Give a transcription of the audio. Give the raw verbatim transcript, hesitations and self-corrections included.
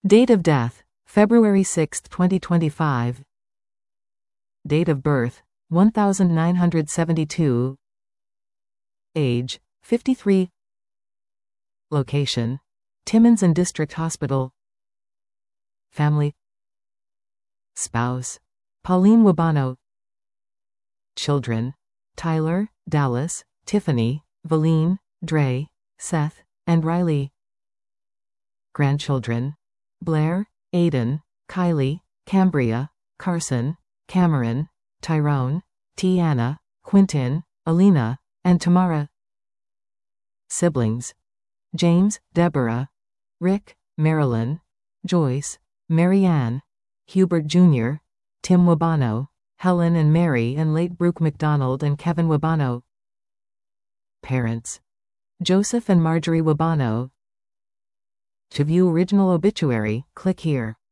Date of death, February sixth, twenty twenty-five. Date of birth, nineteen seventy-two. Age, fifty-three. Location, Timmins and District Hospital. Family. Spouse, Pauline Wabano. Children, Tyler, Dallas, Tiffany, Valine, Dre, Seth, and Riley. Grandchildren, Blair, Aiden, Kylie, Cambria, Carson, Cameron, Tyrone, Tiana, Quintin, Alina, and Tamara. Siblings, James, Deborah, Rick, Marilyn, Joyce, Marianne, Hubert Junior, Tim Wabano, Helen and Mary, and late Brooke McDonald and Kevin Wabano. Parents, Joseph and Marjorie Wabano. To view original obituary, click here.